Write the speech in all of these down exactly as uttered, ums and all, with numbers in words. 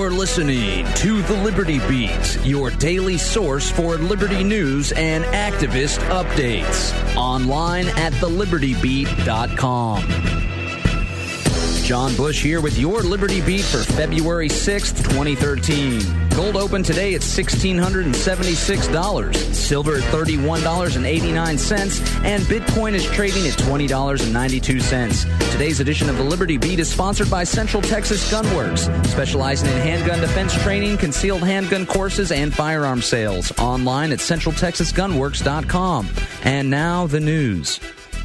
You're listening to The Liberty Beat, your daily source for liberty news and activist updates. Online at the liberty beat dot com. John Bush here with your Liberty Beat for February sixth, twenty thirteen. Gold opened today at one thousand six hundred seventy-six dollars, silver at thirty-one dollars and eighty-nine cents, and Bitcoin is trading at twenty dollars and ninety-two cents. Today's edition of the Liberty Beat is sponsored by Central Texas Gunworks, specializing in handgun defense training, concealed handgun courses, and firearm sales. Online at central texas gunworks dot com. And now the news.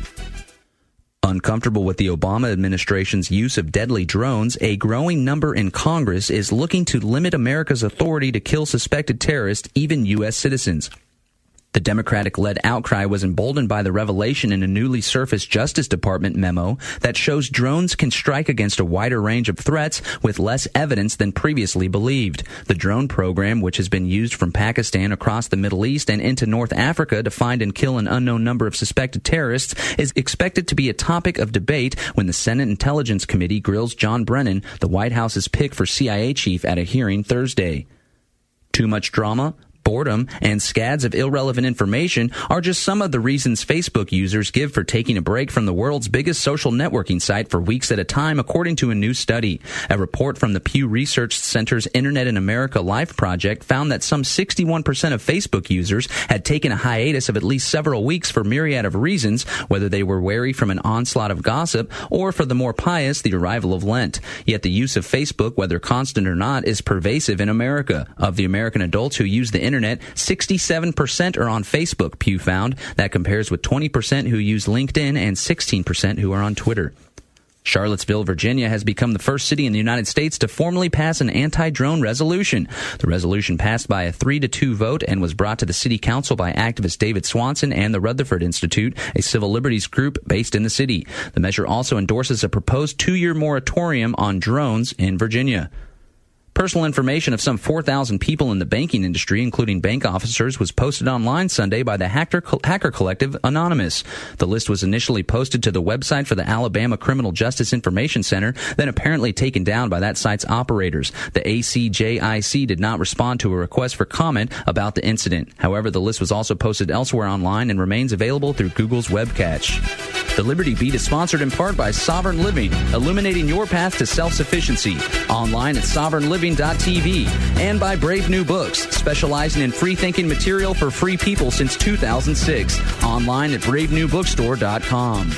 Uncomfortable with the Obama administration's use of deadly drones, a growing number in Congress is looking to limit America's authority to kill suspected terrorists, even U S citizens. The Democratic-led outcry was emboldened by the revelation in a newly surfaced Justice Department memo that shows drones can strike against a wider range of threats with less evidence than previously believed. The drone program, which has been used from Pakistan across the Middle East and into North Africa to find and kill an unknown number of suspected terrorists, is expected to be a topic of debate when the Senate Intelligence Committee grills John Brennan, the White House's pick for C I A chief, at a hearing Thursday. Too much drama? Boredom and scads of irrelevant information are just some of the reasons Facebook users give for taking a break from the world's biggest social networking site for weeks at a time, according to a new study. A report from the Pew Research Center's Internet in America Life project found that some sixty-one percent of Facebook users had taken a hiatus of at least several weeks for myriad of reasons, whether they were wary from an onslaught of gossip or, for the more pious, the arrival of Lent. Yet the use of Facebook, whether constant or not, is pervasive in America. Of the American adults who use the Internet, sixty-seven percent are on Facebook, Pew found. That compares with twenty percent who use LinkedIn and sixteen percent who are on Twitter. Charlottesville, Virginia has become the first city in the United States to formally pass an anti-drone resolution. The resolution passed by a three to two vote and was brought to the city council by activist David Swanson and the Rutherford Institute, a civil liberties group based in the city. The measure also endorses a proposed two-year moratorium on drones in Virginia. Personal information of some four thousand people in the banking industry, including bank officers, was posted online Sunday by the hacker, hacker collective Anonymous. The list was initially posted to the website for the Alabama Criminal Justice Information Center, then apparently taken down by that site's operators. The A C J I C did not respond to a request for comment about the incident. However, the list was also posted elsewhere online and remains available through Google's web cache. The Liberty Beat is sponsored in part by Sovereign Living, illuminating your path to self-sufficiency. Online at sovereign living dot t v, and by Brave New Books, specializing in free-thinking material for free people since two thousand six. Online at brave new bookstore dot com.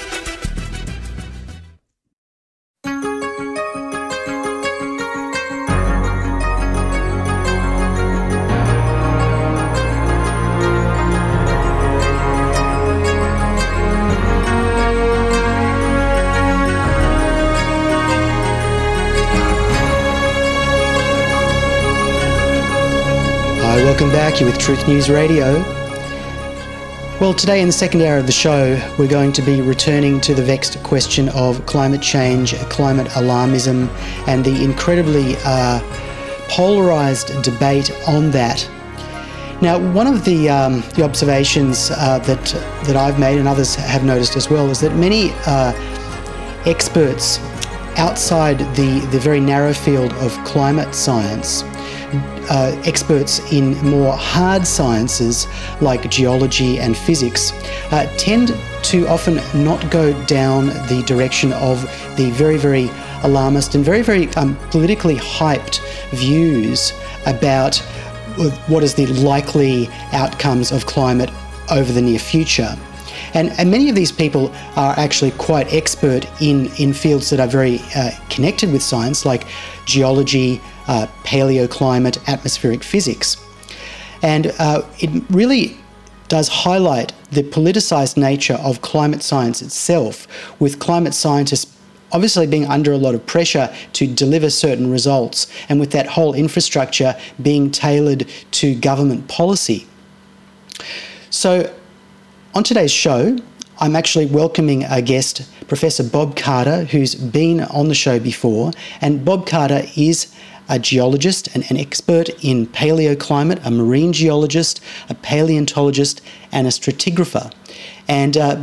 Welcome back. You're with Truth News Radio. Well, today in the second hour of the show, we're going to be returning to the vexed question of climate change, climate alarmism, and the incredibly uh, polarised debate on that. Now, one of the um, the observations uh, that that I've made, and others have noticed as well, is that many uh, experts outside the, the very narrow field of climate science, Uh, experts in more hard sciences like geology and physics uh, tend to often not go down the direction of the very, very alarmist and very, very um, politically hyped views about what is the likely outcomes of climate over the near future. And, and many of these people are actually quite expert in, in fields that are very uh, connected with science, like geology, uh, paleoclimate, atmospheric physics. And uh, it really does highlight the politicised nature of climate science itself, with climate scientists obviously being under a lot of pressure to deliver certain results, and with that whole infrastructure being tailored to government policy. So, on today's show, I'm actually welcoming a guest, Professor Bob Carter, who's been on the show before. And Bob Carter is a geologist and an expert in paleoclimate, a marine geologist, a paleontologist, and a stratigrapher. And uh,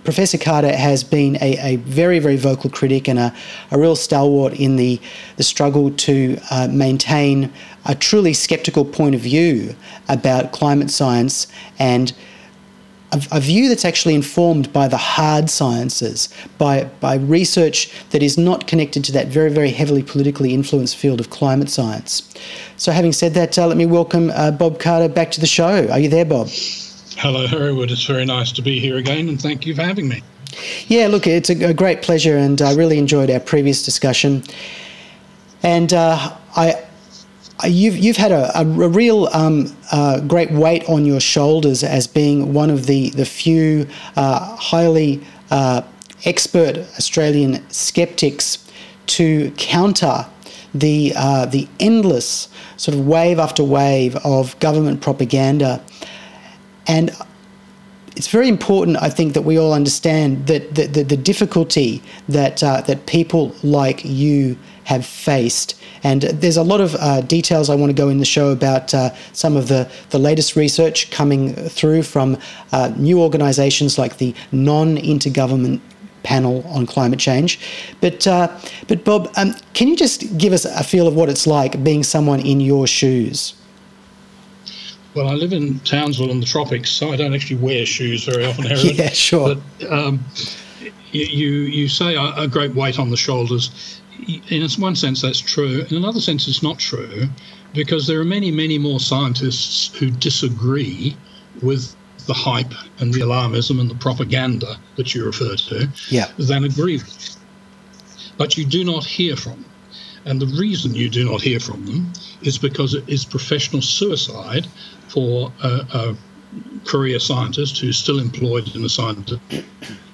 Professor Carter has been a, a very, very vocal critic and a, a real stalwart in the, the struggle to uh, maintain a truly sceptical point of view about climate science, and a, a view that's actually informed by the hard sciences, by, by research that is not connected to that very, very heavily politically influenced field of climate science. So having said that, uh, let me welcome uh, Bob Carter back to the show. Are you there, Bob? Hello, Hereward. It's very nice to be here again, and thank you for having me. Yeah, look, it's a, a great pleasure, and I really enjoyed our previous discussion. And uh, I, I, you've you've had a, a, a real um, uh, great weight on your shoulders as being one of the the few uh, highly uh, expert Australian skeptics to counter the uh, the endless sort of wave after wave of government propaganda. And it's very important, I think, that we all understand that the, the, the difficulty that uh, that people like you have faced. And there's a lot of uh, details I want to go in the show about uh, some of the, the latest research coming through from uh, new organisations like the Non-Intergovernment Panel on Climate Change. But, uh, but Bob, um, can you just give us a feel of what it's like being someone in your shoes? Well, I live in Townsville in the tropics, so I don't actually wear shoes very often, Hereward. Yeah, sure. But um, you, you say a, a great weight on the shoulders. In one sense, that's true. In another sense, it's not true, because there are many, many more scientists who disagree with the hype and the alarmism and the propaganda that you refer to yeah. than agree with. But you do not hear from them. And the reason you do not hear from them is because it is professional suicide for a, a career scientist who's still employed in a scientific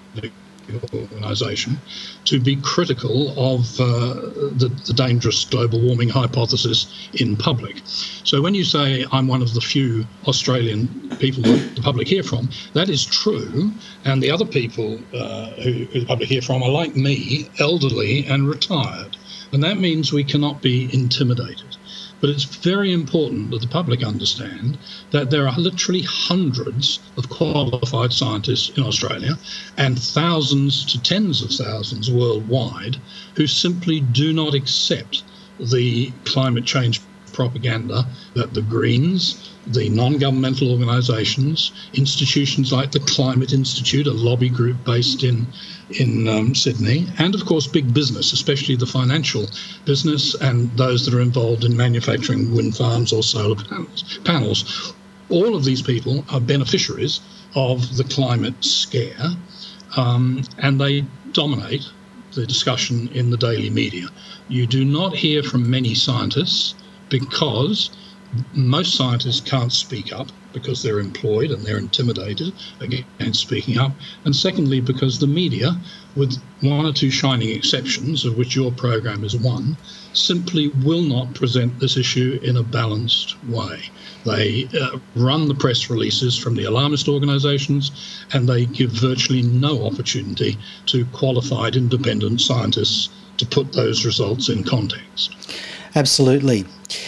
organisation to be critical of uh, the, the dangerous global warming hypothesis in public. So when you say I'm one of the few Australian people that the public hear from, that is true, and the other people uh, who, who the public hear from are, like me, elderly and retired. And that means we cannot be intimidated. But it's very important that the public understand that there are literally hundreds of qualified scientists in Australia and thousands to tens of thousands worldwide who simply do not accept the climate change propaganda that the Greens, the non-governmental organisations, institutions like the Climate Institute, a lobby group based in in um, Sydney, and of course big business, especially the financial business and those that are involved in manufacturing wind farms or solar panels. panels. All of these people are beneficiaries of the climate scare, um, and they dominate the discussion in the daily media. You do not hear from many scientists because most scientists can't speak up because they're employed and they're intimidated against speaking up. And secondly, because the media, with one or two shining exceptions, of which your program is one, simply will not present this issue in a balanced way. They uh, run the press releases from the alarmist organisations, and they give virtually no opportunity to qualified independent scientists to put those results in context. Absolutely.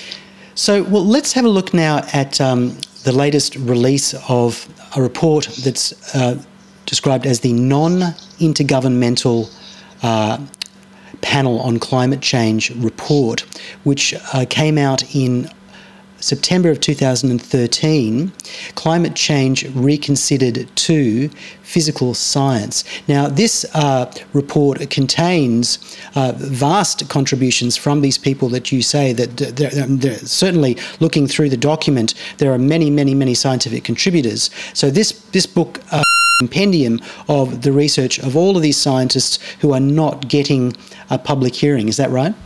So, well, let's have a look now at um, the latest release of a report that's uh, described as the Non-Intergovernmental uh, Panel on Climate Change report, which uh, came out in September of two thousand thirteen, Climate Change Reconsidered two, Physical Science. Now, this uh, report contains uh, vast contributions from these people that you say that they're, they're certainly looking through the document, there are many, many, many scientific contributors. So this, this book uh, compendium of the research of all of these scientists who are not getting a public hearing. Is that right?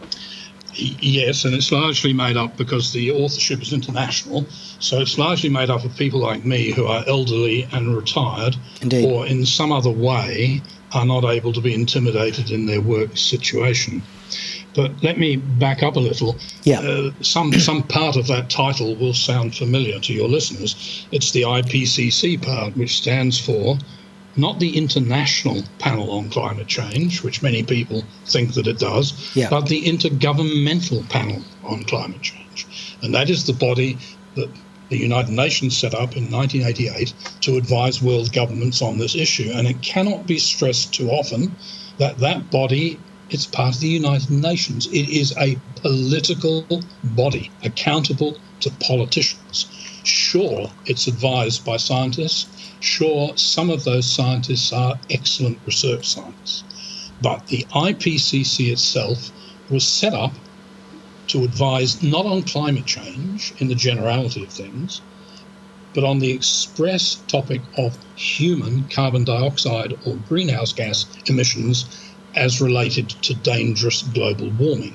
Yes, and it's largely made up because the authorship is international, so it's largely made up of people like me who are elderly and retired. Indeed. Or in some other way are not able to be intimidated in their work situation. But let me back up a little. Yeah. Uh, some some part of that title will sound familiar to your listeners. It's the I P C C part, which stands for not the International Panel on Climate Change, which many people think that it does, yeah. but the Intergovernmental Panel on Climate Change. And that is the body that the United Nations set up in nineteen eighty-eight to advise world governments on this issue. And it cannot be stressed too often that that body, it's part of the United Nations. It is a political body accountable to politicians. Sure, it's advised by scientists. Sure, some of those scientists are excellent research scientists. But the I P C C itself was set up to advise not on climate change in the generality of things, but on the express topic of human carbon dioxide or greenhouse gas emissions as related to dangerous global warming.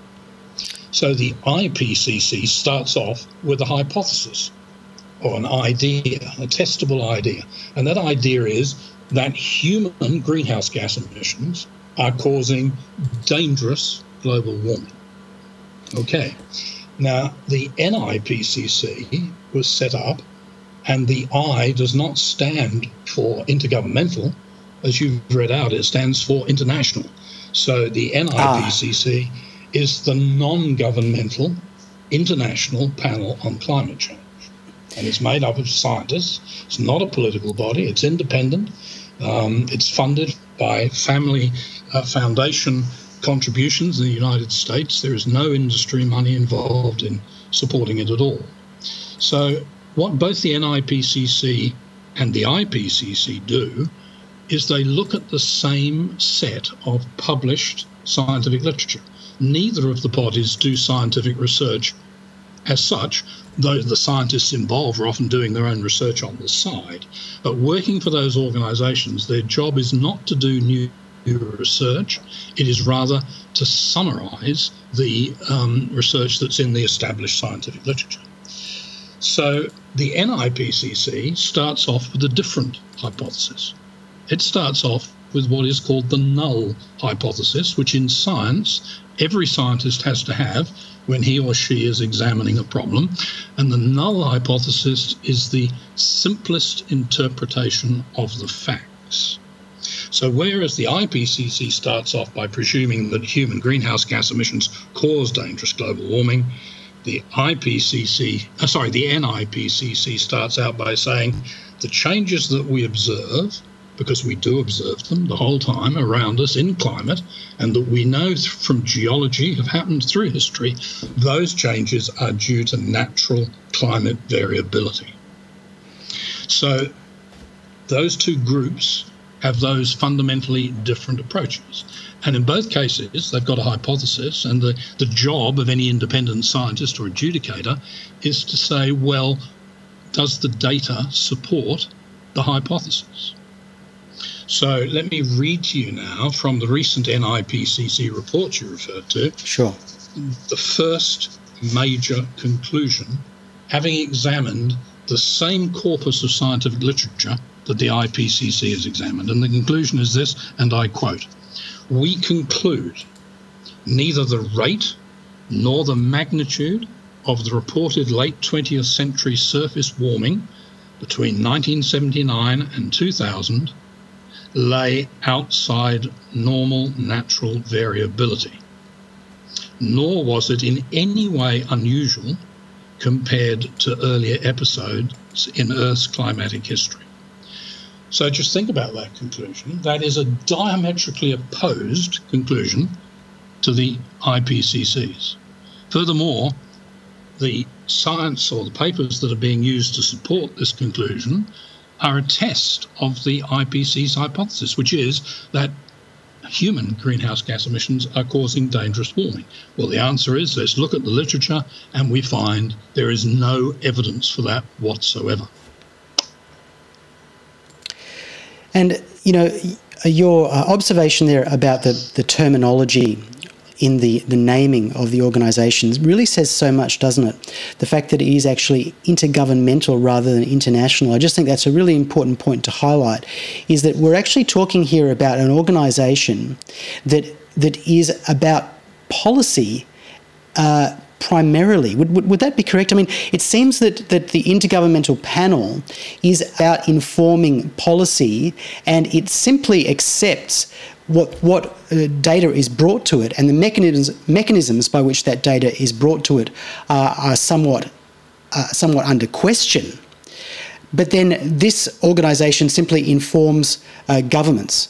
So the I P C C starts off with a hypothesis or an idea, a testable idea. And that idea is that human greenhouse gas emissions are causing dangerous global warming. Okay. Now, the N I P C C was set up, and the I does not stand for intergovernmental. As you've read out, it stands for international. So the N I P C C ah. is the non-governmental international panel on climate change. And it's made up of scientists. It's not a political body. It's independent. Um, it's funded by family uh, foundation contributions in the United States. There is no industry money involved in supporting it at all. So what both the N I P C C and the I P C C do is they look at the same set of published scientific literature. Neither of the bodies do scientific research as such, though the scientists involved are often doing their own research on the side. But working for those organisations, their job is not to do new research. It is rather to summarise the um, research that's in the established scientific literature. So the N I P C C starts off with a different hypothesis. It starts off with what is called the null hypothesis, which in science every scientist has to have when he or she is examining a problem. And the null hypothesis is the simplest interpretation of the facts. So whereas the I P C C starts off by presuming that human greenhouse gas emissions cause dangerous global warming, the I P C C, uh, sorry, the N I P C C starts out by saying the changes that we observe, because we do observe them the whole time around us in climate, and that we know from geology have happened through history, those changes are due to natural climate variability. So those two groups have those fundamentally different approaches. And in both cases, they've got a hypothesis, and the, the job of any independent scientist or adjudicator is to say, well, does the data support the hypothesis? So let me read to you now from the recent N I P C C report you referred to. Sure. The first major conclusion, having examined the same corpus of scientific literature that the I P C C has examined. And the conclusion is this, and I quote, "We conclude neither the rate nor the magnitude of the reported late twentieth century surface warming between nineteen seventy-nine and two thousand lay outside normal natural variability, nor was it in any way unusual compared to earlier episodes in Earth's climatic history." So just think about that conclusion. That is a diametrically opposed conclusion to the I P C C's. Furthermore, the science or the papers that are being used to support this conclusion are a test of the I P C C's hypothesis, which is that human greenhouse gas emissions are causing dangerous warming. Well, the answer is, let's look at the literature, and we find there is no evidence for that whatsoever. And, you know, your uh, observation there about the, the terminology in the, the naming of the organisations really says so much, doesn't it? The fact that it is actually intergovernmental rather than international. I just think that's a really important point to highlight, is that we're actually talking here about an organisation that that is about policy uh, primarily. Would, would would that be correct? I mean, it seems that, that the Intergovernmental Panel is about informing policy, and it simply accepts what what uh, data is brought to it, and the mechanisms mechanisms by which that data is brought to it uh, are somewhat uh, somewhat under question. But then this organisation simply informs uh, governments.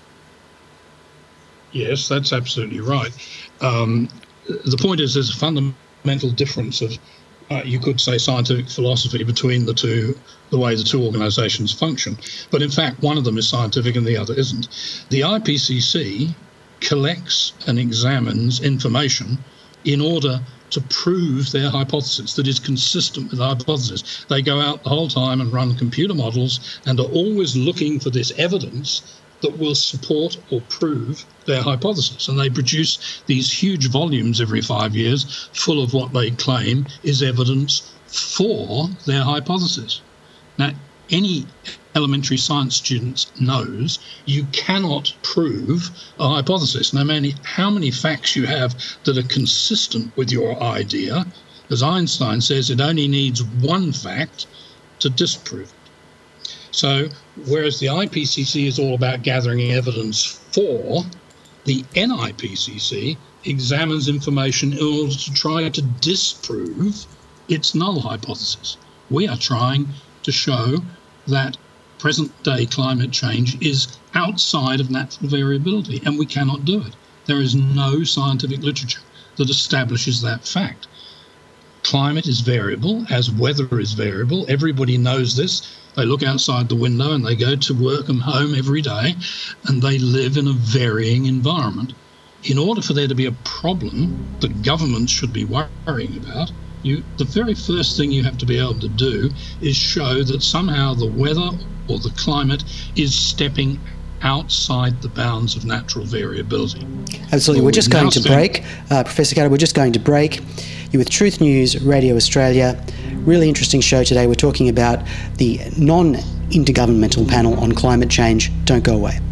Yes, that's absolutely right. Um, the point is there's a fundamental difference of, uh, you could say, scientific philosophy between the two, the way the two organisations function. But in fact, one of them is scientific and the other isn't. The I P C C collects and examines information in order to prove their hypothesis that is consistent with the hypothesis. They go out the whole time and run computer models and are always looking for this evidence that will support or prove their hypothesis. And they produce these huge volumes every five years full of what they claim is evidence for their hypothesis. Now, any elementary science student knows you cannot prove a hypothesis, no matter how many facts you have that are consistent with your idea. As Einstein says, it only needs one fact to disprove it. So, whereas the I P C C is all about gathering evidence for, the N I P C C examines information in order to try to disprove its null hypothesis. We are trying to show that present-day climate change is outside of natural variability, and we cannot do it. There is no scientific literature that establishes that fact. Climate is variable, as weather is variable. Everybody knows this. They look outside the window and they go to work and home every day, and they live in a varying environment. In order for there to be a problem that governments should be worrying about, You, the very first thing you have to be able to do is show that somehow the weather or the climate is stepping outside the bounds of natural variability. Absolutely. Well, we're just going to spent... break. Uh, Professor Katter, we're just going to break. You're with Truth News Radio Australia. Really interesting show today. We're talking about the non-intergovernmental panel on climate change. Don't go away.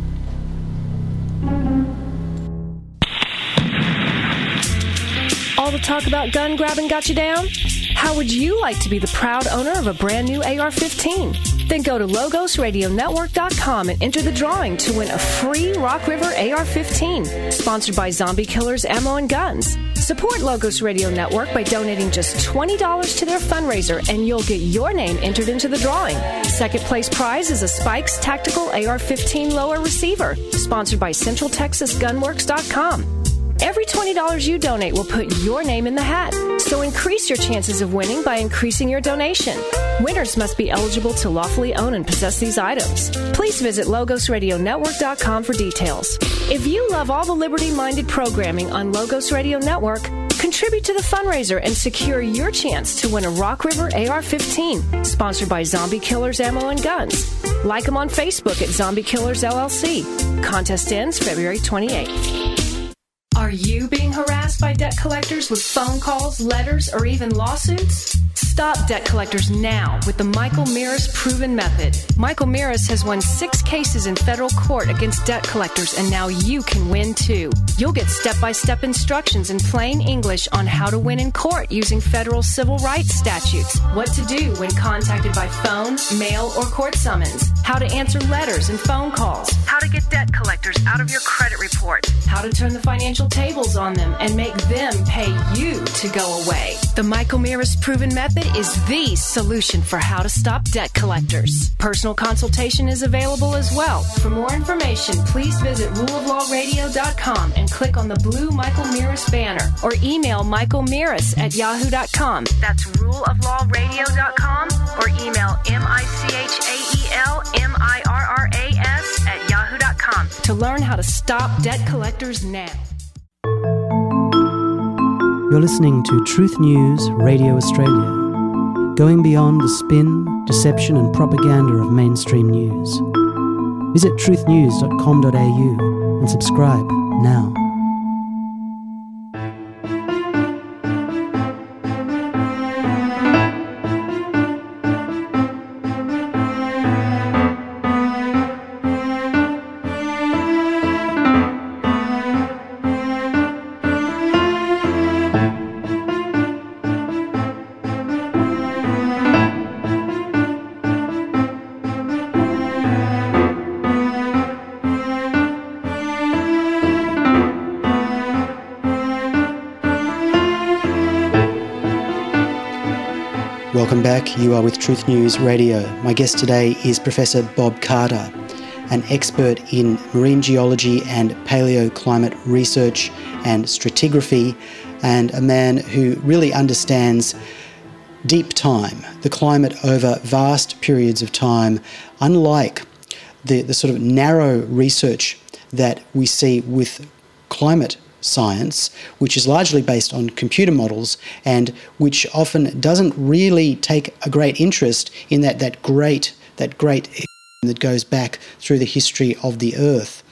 All the talk about gun grabbing got you down? How would you like to be the proud owner of a brand new A R fifteen? Then go to Logos Radio Network dot com and enter the drawing to win a free Rock River A R fifteen, sponsored by Zombie Killers Ammo and Guns. Support Logos Radio Network by donating just twenty dollars to their fundraiser, and you'll get your name entered into the drawing. Second place prize is a Spikes Tactical A R fifteen lower receiver, sponsored by Central Texas Gunworks dot com. Every twenty dollars you donate will put your name in the hat. So increase your chances of winning by increasing your donation. Winners must be eligible to lawfully own and possess these items. Please visit Logos Radio Network dot com for details. If you love all the liberty-minded programming on Logos Radio Network, contribute to the fundraiser and secure your chance to win a Rock River A R fifteen, sponsored by Zombie Killers Ammo and Guns. Like them on Facebook at Zombie Killers L L C. Contest ends February twenty-eighth. Are you being harassed by debt collectors with phone calls, letters, or even lawsuits? Stop debt collectors now with the Michael Mirris Proven Method. Michael Mirris has won six cases in federal court against debt collectors, and now you can win too. You'll get step-by-step instructions in plain English on how to win in court using federal civil rights statutes, what to do when contacted by phone, mail, or court summons, how to answer letters and phone calls, how to get debt collectors out of your credit report, how to turn the financial tables on them and make them pay you to go away. The Michael Mirris Proven Method is the solution for how to stop debt collectors. Personal consultation is available as well. For more information, please visit rule of law radio dot com and click on the blue Michael Mirris banner, or email michael mirris at yahoo dot com. That's rule of law radio dot com, or email M I C H A E L M I R R A S at yahoo dot com to learn how to stop debt collectors now. You're listening to Truth News Radio Australia, going beyond the spin, deception and propaganda of mainstream news. Visit truth news dot com dot a u and subscribe now. Welcome back. You are with Truth News Radio. My guest today is Professor Bob Carter, an expert in marine geology and paleoclimate research and stratigraphy, and a man who really understands deep time, the climate over vast periods of time, unlike the, the sort of narrow research that we see with climate science, which is largely based on computer models and which often doesn't really take a great interest in that, that great that great that goes back through the history of the Earth.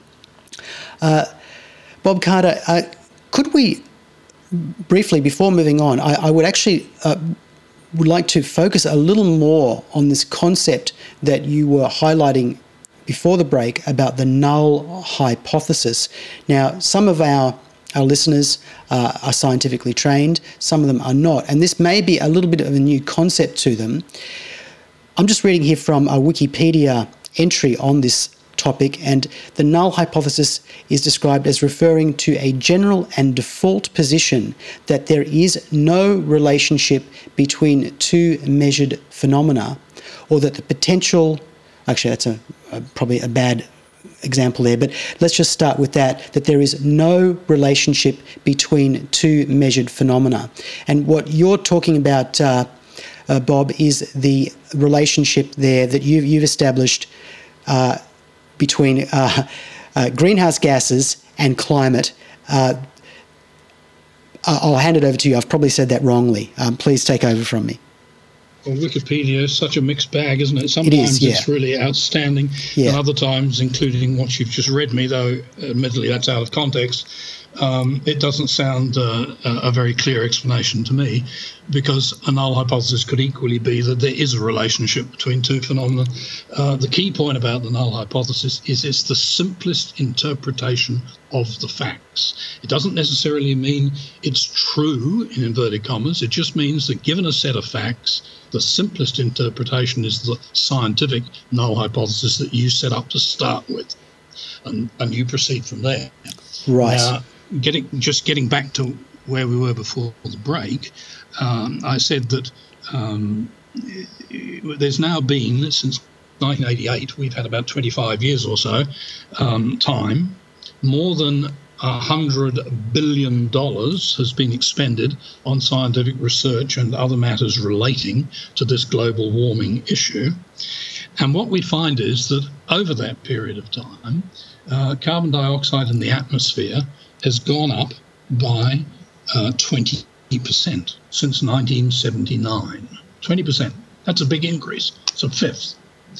Uh, Bob Carter, uh, could we briefly, before moving on, I, I would actually uh, would like to focus a little more on this concept that you were highlighting before the break about the null hypothesis. Now, some of our, our listeners uh, are scientifically trained, some of them are not, and this may be a little bit of a new concept to them. I'm just reading here from a Wikipedia entry on this topic, and the null hypothesis is described as referring to a general and default position that there is no relationship between two measured phenomena, or that the potential, actually that's a, a probably a bad example there, but let's just start with that, that there is no relationship between two measured phenomena. And what you're talking about, uh, uh, Bob, is the relationship there that you've, you've established uh, between uh, uh, greenhouse gases and climate. Uh, I'll hand it over to you. I've probably said that wrongly. Um, please take over from me. Well, Wikipedia is such a mixed bag, isn't it? Sometimes it is, yeah. It's really outstanding, yeah. and other times, including what you've just read me, though admittedly that's out of context, um, it doesn't sound uh, a very clear explanation to me, because a null hypothesis could equally be that there is a relationship between two phenomena. Uh, the key point about the null hypothesis is it's the simplest interpretation of the facts. It doesn't necessarily mean it's true, in inverted commas. It just means that given a set of facts, the simplest interpretation is the scientific null hypothesis that you set up to start with, and, and you proceed from there. Right. Now, getting just getting back to where we were before the break, um, I said that um, there's now been, since nineteen eighty-eight, we've had about twenty-five years or so um, time, more than one hundred billion dollars has been expended on scientific research and other matters relating to this global warming issue. And what we find is that over that period of time, uh, carbon dioxide in the atmosphere has gone up by uh, twenty percent since nineteen seventy-nine. twenty percent. That's a big increase. It's a fifth.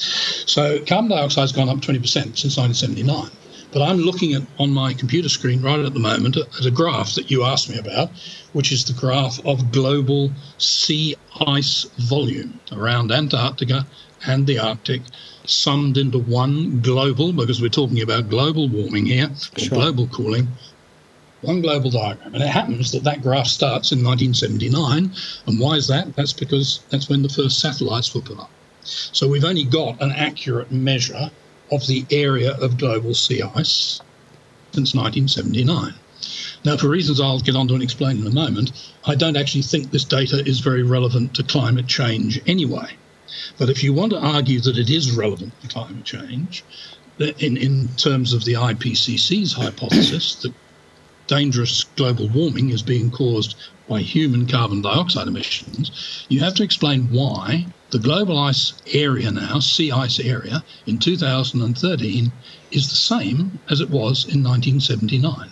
So carbon dioxide has gone up twenty percent since nineteen seventy-nine. But I'm looking at on my computer screen right at the moment at a graph that you asked me about, which is the graph of global sea ice volume around Antarctica and the Arctic, summed into one global, because we're talking about global warming here, or Sure. global cooling, one global diagram. And it happens that that graph starts in nineteen seventy-nine. And why is that? That's because that's when the first satellites were put up. So we've only got an accurate measure of the area of global sea ice since nineteen seventy-nine. Now, for reasons I'll get on to and explain in a moment, I don't actually think this data is very relevant to climate change anyway. But if you want to argue that it is relevant to climate change, in, in terms of the I P C C's hypothesis that dangerous global warming is being caused by human carbon dioxide emissions, you have to explain why the global ice area now, sea ice area, in two thousand thirteen is the same as it was in nineteen seventy-nine.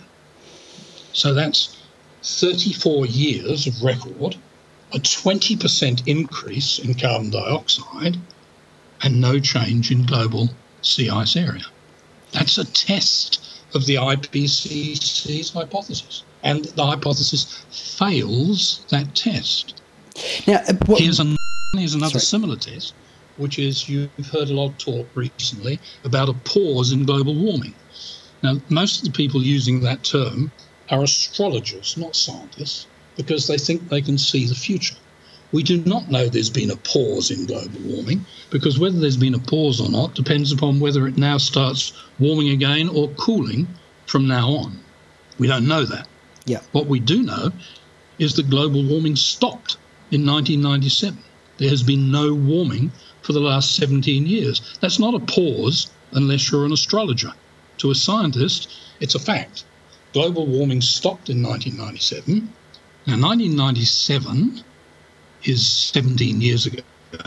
So that's thirty-four years of record, a twenty percent increase in carbon dioxide, and no change in global sea ice area. That's a test of the I P C C's hypothesis. And the hypothesis fails that test. Now, uh, what, Here's, an, here's another Sorry. similar test, which is you've heard a lot of talk recently about a pause in global warming. Now, most of the people using that term are astrologers, not scientists, because they think they can see the future. We do not know there's been a pause in global warming, because whether there's been a pause or not depends upon whether it now starts warming again or cooling from now on. We don't know that. yeah. What we do know is that global warming stopped in nineteen ninety-seven. There has been no warming for the last seventeen years. That's not a pause unless you're an astrologer. To a scientist, it's a fact. Global warming stopped in nineteen ninety-seven. Now, nineteen ninety-seven is seventeen years ago,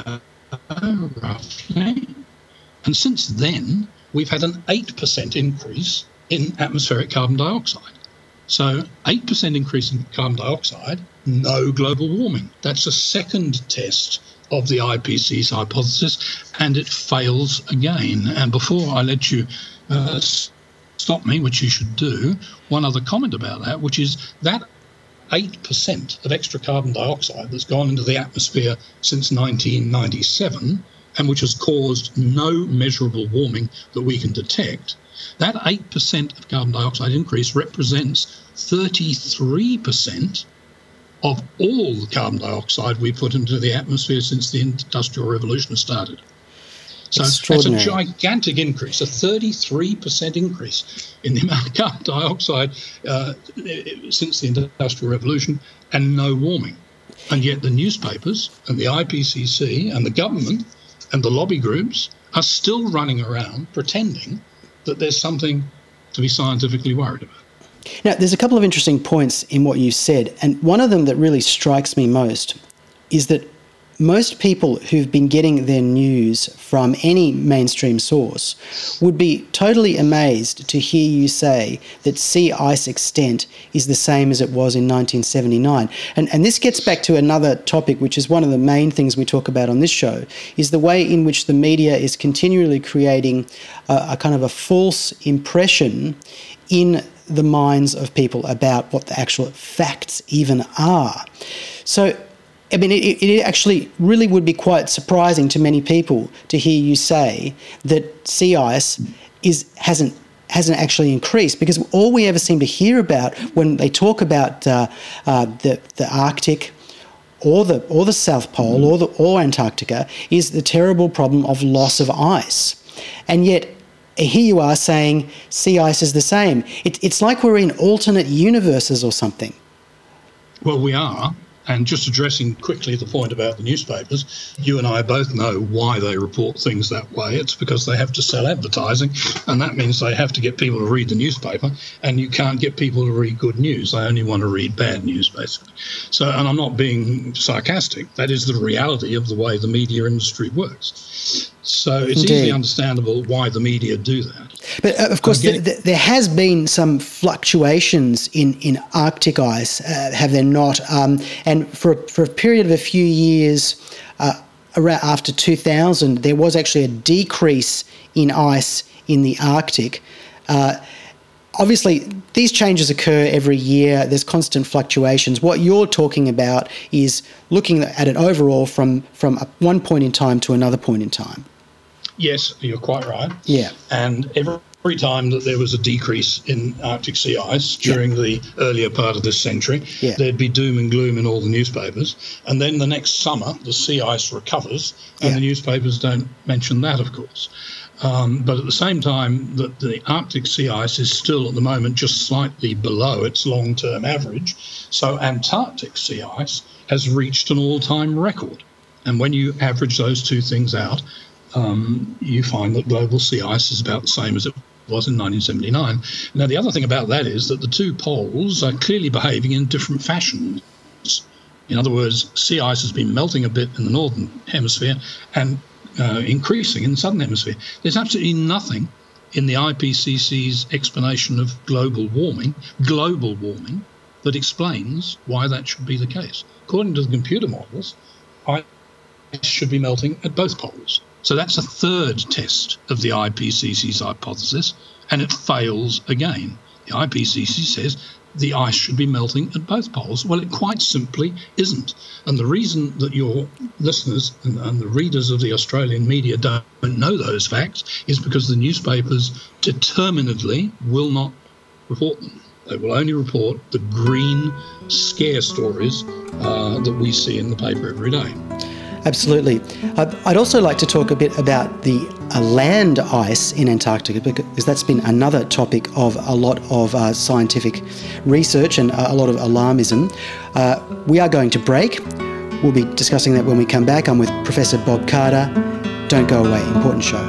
roughly. And since then, we've had an eight percent increase in atmospheric carbon dioxide. So eight percent increase in carbon dioxide, no global warming. That's a second test of the I P C C hypothesis, and it fails again. And before I let you uh, stop me, which you should do, one other comment about that, which is that eight percent of extra carbon dioxide that's gone into the atmosphere since nineteen ninety-seven, and which has caused no measurable warming that we can detect, that eight percent of carbon dioxide increase represents thirty-three percent of all the carbon dioxide we put into the atmosphere since the Industrial Revolution has started. So that's a gigantic increase, a thirty-three percent increase in the amount of carbon dioxide uh, since the Industrial Revolution, and no warming. And yet the newspapers and the I P C C and the government and the lobby groups are still running around pretending that there's something to be scientifically worried about. Now, there's a couple of interesting points in what you said, and one of them that really strikes me most is that most people who've been getting their news from any mainstream source would be totally amazed to hear you say that sea ice extent is the same as it was in nineteen seventy-nine. And, and this gets back to another topic, which is one of the main things we talk about on this show, is the way in which the media is continually creating a, a kind of a false impression in the minds of people about what the actual facts even are. So, I mean, it, it actually really would be quite surprising to many people to hear you say that sea ice is hasn't hasn't actually increased, because all we ever seem to hear about when they talk about uh, uh, the the Arctic or the or the South Pole mm. or the or Antarctica is the terrible problem of loss of ice, and yet here you are saying sea ice is the same. It, it's like we're in alternate universes or something. Well, we are. And just addressing quickly the point about the newspapers, you and I both know why they report things that way. It's because they have to sell advertising, and that means they have to get people to read the newspaper, and you can't get people to read good news. They only want to read bad news, basically. So, and I'm not being sarcastic. That is the reality of the way the media industry works. So it's Indeed. easily understandable why the media do that. But uh, of course, getting- th- th- there has been some fluctuations in, in Arctic ice, uh, have there not? Um, and for a, for a period of a few years, uh, around after two thousand, there was actually a decrease in ice in the Arctic. Uh, Obviously, these changes occur every year. There's constant fluctuations. What you're talking about is looking at it overall from, from one point in time to another point in time. Yes, you're quite right. Yeah. And every, every time that there was a decrease in Arctic sea ice during yeah. the earlier part of this century, yeah. there'd be doom and gloom in all the newspapers. And then the next summer, the sea ice recovers, and yeah. the newspapers don't mention that, of course. Um, but at the same time, that the Arctic sea ice is still at the moment just slightly below its long-term average. So Antarctic sea ice has reached an all-time record. And when you average those two things out, um, you find that global sea ice is about the same as it was in nineteen seventy-nine. Now, the other thing about that is that the two poles are clearly behaving in different fashions. In other words, sea ice has been melting a bit in the northern hemisphere and Uh, increasing in the southern hemisphere. There's absolutely nothing in the I P C C's explanation of global warming, global warming, that explains why that should be the case. According to the computer models, ice should be melting at both poles. So that's a third test of the I P C C's hypothesis, and it fails again. The I P C C says the ice should be melting at both poles. Well, it quite simply isn't. And the reason that your listeners and, and the readers of the Australian media don't know those facts is because the newspapers determinedly will not report them. They will only report the green scare stories uh, that we see in the paper every day. Absolutely. I'd also like to talk a bit about the uh, land ice in Antarctica, because that's been another topic of a lot of uh, scientific research and a lot of alarmism. Uh, we are going to break. We'll be discussing that when we come back. I'm with Professor Bob Carter. Don't go away. Important show.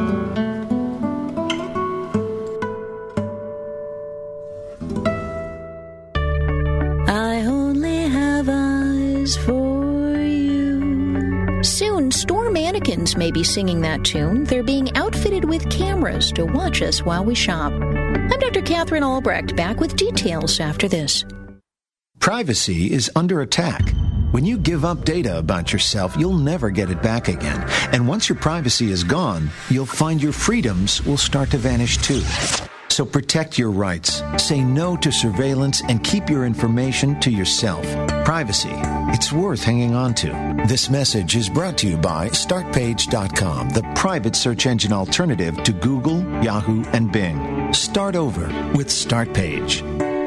I only have eyes for you. Soon, store mannequins may be singing that tune. They're being outfitted with cameras to watch us while we shop. I'm Doctor Catherine Albrecht, back with details after this. Privacy is under attack. When you give up data about yourself, you'll never get it back again. And once your privacy is gone, you'll find your freedoms will start to vanish too. So protect your rights, say no to surveillance, and keep your information to yourself. Privacy, it's worth hanging on to. This message is brought to you by start page dot com, the private search engine alternative to Google, Yahoo, and Bing. Start over with StartPage.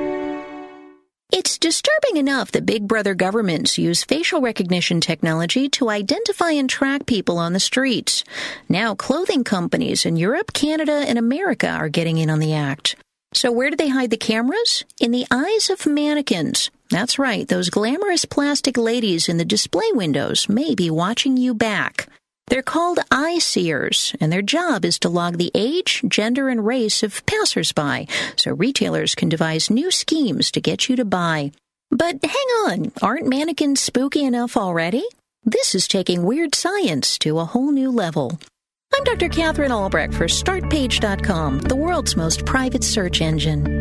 It's disturbing enough that big brother governments use facial recognition technology to identify and track people on the streets. Now clothing companies in Europe, Canada, and America are getting in on the act. So where do they hide the cameras? In the eyes of mannequins. That's right, those glamorous plastic ladies in the display windows may be watching you back. They're called eye seers, and their job is to log the age, gender, and race of passersby, so retailers can devise new schemes to get you to buy. But hang on, aren't mannequins spooky enough already? This is taking weird science to a whole new level. I'm Doctor Catherine Albrecht for start page dot com, the world's most private search engine.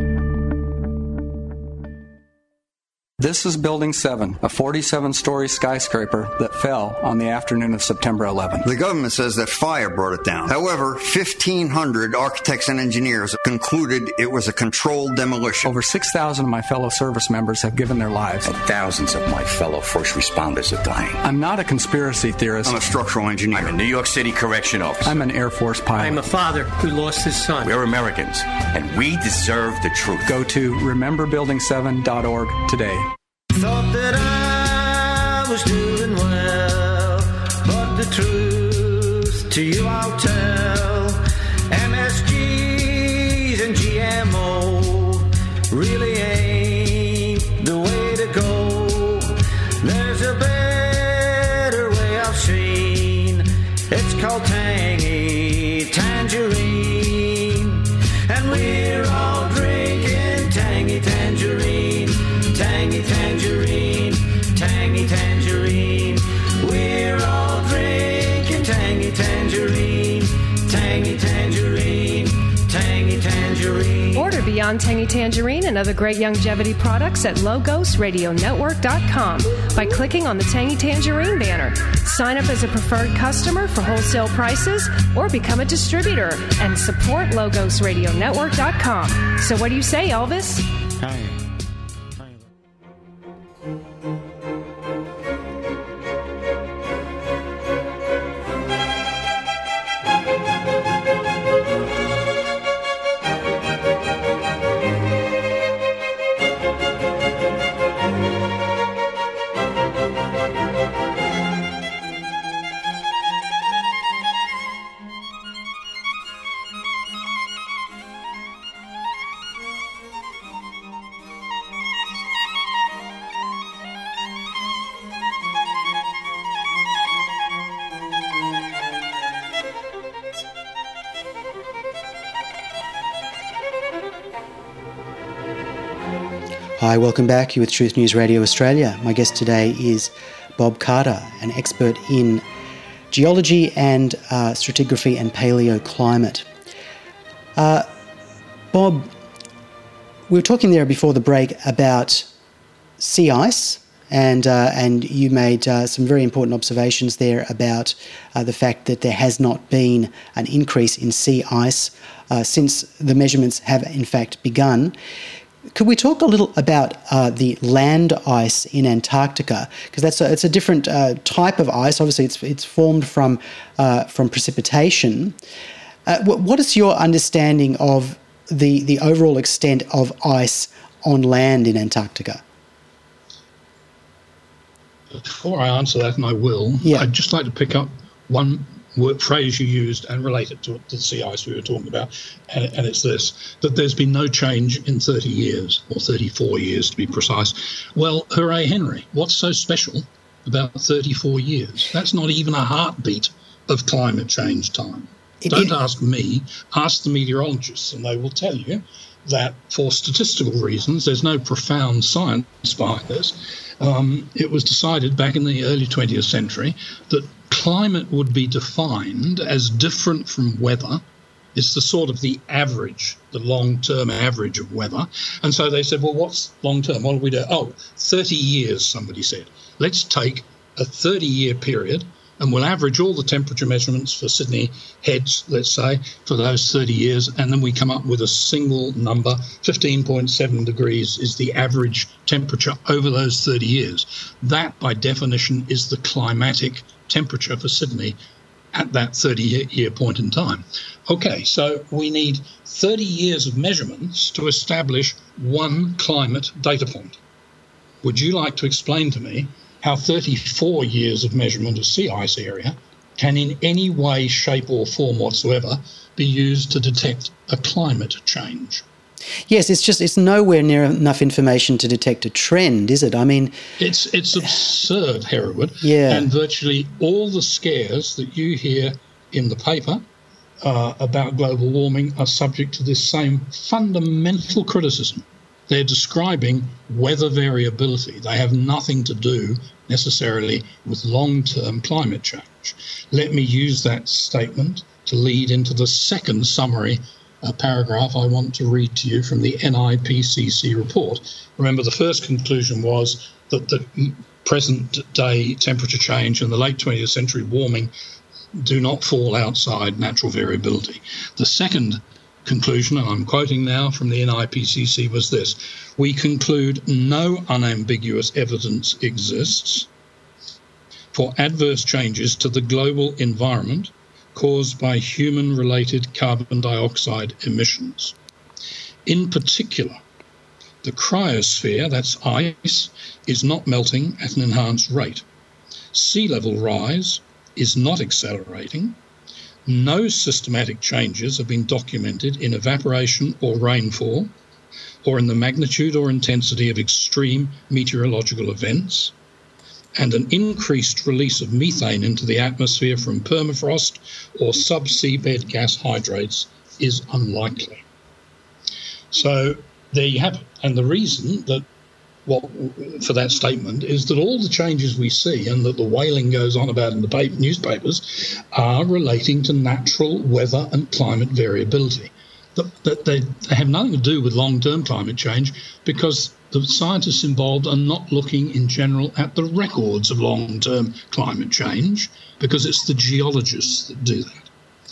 This is Building seven, a forty-seven story skyscraper that fell on the afternoon of September eleventh. The government says that fire brought it down. However, fifteen hundred architects and engineers concluded it was a controlled demolition. Over six thousand of my fellow service members have given their lives. And thousands of my fellow first responders are dying. I'm not a conspiracy theorist. I'm a structural engineer. I'm a New York City correction officer. I'm an Air Force pilot. I'm a father who lost his son. We're Americans, and we deserve the truth. Go to remember building seven dot org today. Thought that I was doing well, but the truth to you I'll tell. M S Gs and G M O really ain't the way to go. There's a better way I've seen. It's called tangy tangerine, and we're all drinking tangy tangerine. Tangy tangerine, tangy tangerine. We're all drinking tangy tangerine, tangy tangerine, tangy tangerine. Order Beyond Tangy Tangerine and other great longevity products at Logos Radio Network dot com by clicking on the Tangy Tangerine banner. Sign up as a preferred customer for wholesale prices or become a distributor and support Logos Radio Network dot com. So what do you say, Elvis? Hi. Hi, welcome back. You're with Truth News Radio Australia. My guest today is Bob Carter, an expert in geology and uh, stratigraphy and paleoclimate. Uh, Bob, we were talking there before the break about sea ice, and uh, and you made uh, some very important observations there about uh, the fact that there has not been an increase in sea ice uh, since the measurements have in fact begun. Could we talk a little about uh, the land ice in Antarctica? Because that's a, it's a different uh, type of ice. Obviously, it's it's formed from uh, from precipitation. Uh, what, what is your understanding of the the overall extent of ice on land in Antarctica? Before I answer that, and I will, yeah. I'd just like to pick up one word, phrase you used and relate it to the sea ice we were talking about, and, and it's this, that there's been no change in thirty years, or thirty-four years to be precise. Well, hooray, Henry. What's so special about thirty-four years. That's not even a heartbeat of climate change time. It, Don't it, ask me, ask the meteorologists, and they will tell you that for statistical reasons, there's no profound science behind this. Um, it was decided back in the early twentieth century that climate would be defined as different from weather. It's the sort of the average, the long-term average of weather. And so they said, well, what's long-term? What do we do? Oh, thirty years, somebody said. Let's take a thirty-year period and we'll average all the temperature measurements for Sydney Heads, let's say, for those thirty years, and then we come up with a single number. fifteen point seven degrees is the average temperature over those thirty years. That, by definition, is the climatic temperature for Sydney at that thirty-year point in time. Okay, so we need thirty years of measurements to establish one climate data point. Would you like to explain to me how thirty-four years of measurement of sea ice area can in any way, shape or form whatsoever be used to detect a climate change? Yes, it's just, it's nowhere near enough information to detect a trend, is it? I mean... It's it's absurd, Hereward. Yeah. And virtually all the scares that you hear in the paper uh, about global warming are subject to this same fundamental criticism. They're describing weather variability. They have nothing to do necessarily with long-term climate change. Let me use that statement to lead into the second summary uh, paragraph I want to read to you from the N I P C C report. Remember, the first conclusion was that the present-day temperature change and the late twentieth century warming do not fall outside natural variability. The second conclusion, and I'm quoting now from the N I P C C, was this: we conclude no unambiguous evidence exists for adverse changes to the global environment caused by human-related carbon dioxide emissions. In particular, the cryosphere, that's ice, is not melting at an enhanced rate. Sea level rise is not accelerating. No systematic changes have been documented in evaporation or rainfall, or in the magnitude or intensity of extreme meteorological events, and an increased release of methane into the atmosphere from permafrost or sub-seabed gas hydrates is unlikely. So there you have it. And the reason that What, for that statement is that all the changes we see and that the wailing goes on about in the paper, newspapers are relating to natural weather and climate variability. That, that they, they have nothing to do with long-term climate change, because the scientists involved are not looking in general at the records of long-term climate change, because it's the geologists that do that.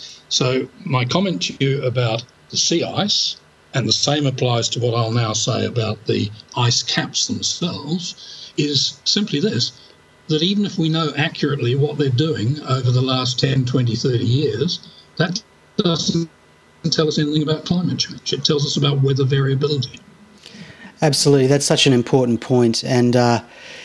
So my comment to you about the sea ice, and the same applies to what I'll now say about the ice caps themselves, is simply this: that even if we know accurately what they're doing over the last ten, twenty, thirty years, that doesn't tell us anything about climate change. It tells us about weather variability. Absolutely. That's such an important point. And uh,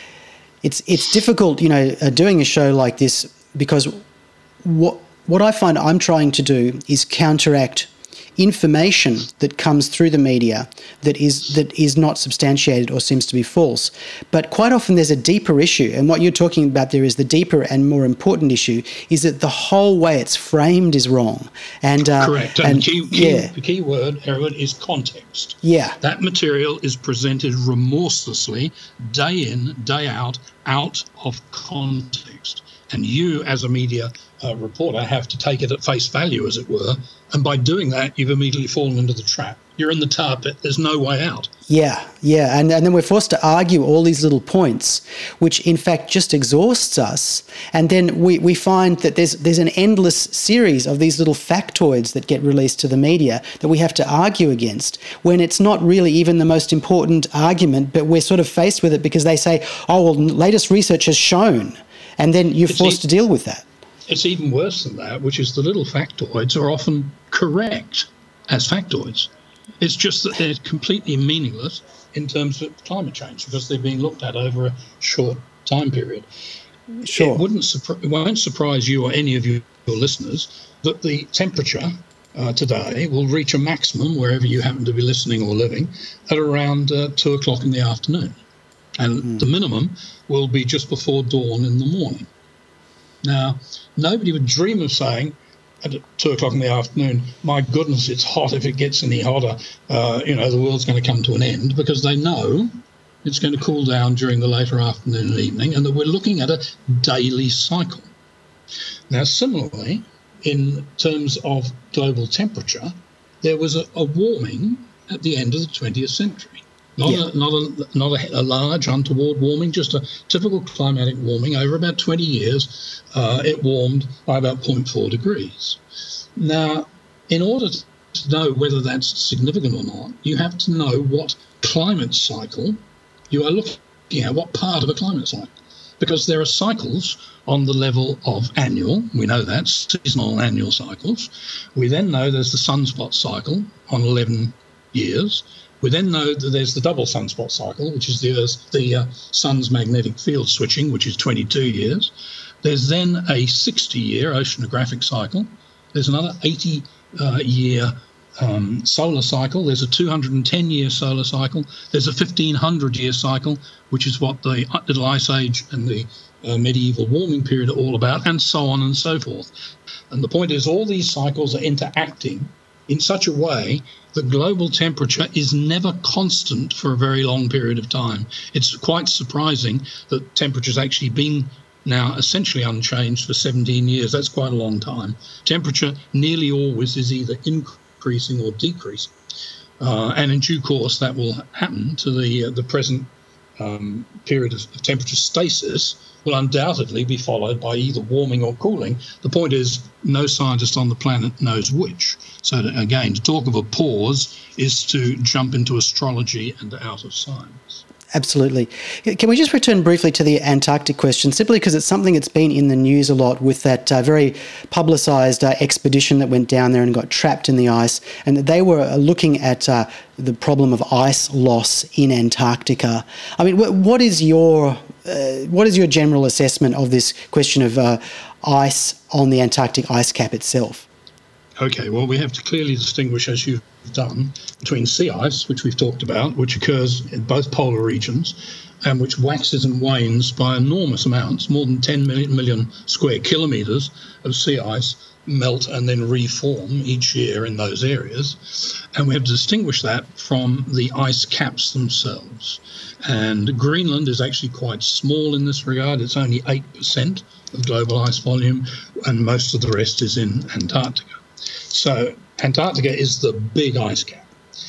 it's it's difficult, you know, uh, doing a show like this, because what what I find I'm trying to do is counteract information that comes through the media that is that is not substantiated or seems to be false. But quite often there's a deeper issue, and what you're talking about there is the deeper and more important issue, is that the whole way it's framed is wrong. And uh, correct. And, and the key, key, yeah. the key word, Hereward, is context. Yeah. That material is presented remorselessly, day in, day out, out of context. And you, as a media uh, reporter, have to take it at face value, as it were. And by doing that, you've immediately fallen into the trap. You're in the tar pit. There's no way out. Yeah, yeah. And, and then we're forced to argue all these little points, which in fact just exhausts us. And then we, we find that there's there's an endless series of these little factoids that get released to the media that we have to argue against, when it's not really even the most important argument, but we're sort of faced with it because they say, oh, well, latest research has shown. And then you're it's forced e- to deal with that. It's even worse than that, which is the little factoids are often correct as factoids. It's just that they're completely meaningless in terms of climate change, because they're being looked at over a short time period. Sure. It, wouldn't surpri- it won't surprise you or any of you, your listeners that the temperature uh, today will reach a maximum, wherever you happen to be listening or living, at around uh, two o'clock in the afternoon. And mm. the minimum will be just before dawn in the morning. Now, nobody would dream of saying at two o'clock in the afternoon, my goodness, it's hot. If it gets any hotter, uh, you know, the world's going to come to an end, because they know it's going to cool down during the later afternoon and evening, and that we're looking at a daily cycle. Now, similarly, in terms of global temperature, there was a, a warming at the end of the twentieth century. Not, yeah. a, not, a, not a, a large untoward warming, just a typical climatic warming. Over about twenty years, uh, it warmed by about zero point four degrees. Now, in order to know whether that's significant or not, you have to know what climate cycle you are looking at, what part of a climate cycle. Because there are cycles on the level of annual, we know that, seasonal and annual cycles. We then know there's the sunspot cycle on eleven years. We then know that there's the double sunspot cycle, which is the Earth's, the uh, sun's magnetic field switching, which is twenty-two years. There's then a sixty-year oceanographic cycle. There's another eighty-year uh, um, solar cycle. There's a two hundred ten-year solar cycle. There's a fifteen hundred-year cycle, which is what the Little Ice Age and the uh, medieval warming period are all about, and so on and so forth. And the point is, all these cycles are interacting in such a way that global temperature is never constant for a very long period of time. It's quite surprising that temperature's actually been now essentially unchanged for seventeen years. That's quite a long time. Temperature nearly always is either increasing or decreasing. Uh, and in due course, that will happen to the, uh, the present um, period of, of temperature stasis will undoubtedly be followed by either warming or cooling. The point is, no scientist on the planet knows which. So, to, again, to talk of a pause is to jump into astrology and out of science. Absolutely. Can we just return briefly to the Antarctic question, simply because it's something that's been in the news a lot with that uh, very publicised uh, expedition that went down there and got trapped in the ice, and they were looking at uh, the problem of ice loss in Antarctica. I mean, wh- what is your uh, what is your general assessment of this question of uh, ice on the Antarctic ice cap itself? Okay, well, we have to clearly distinguish, as you've done, between sea ice, which we've talked about, which occurs in both polar regions and which waxes and wanes by enormous amounts. More than ten million, million square kilometres of sea ice melt and then reform each year in those areas. And we have to distinguish that from the ice caps themselves. And Greenland is actually quite small in this regard. It's only eight percent of global ice volume, and most of the rest is in Antarctica. So Antarctica is the big ice cap.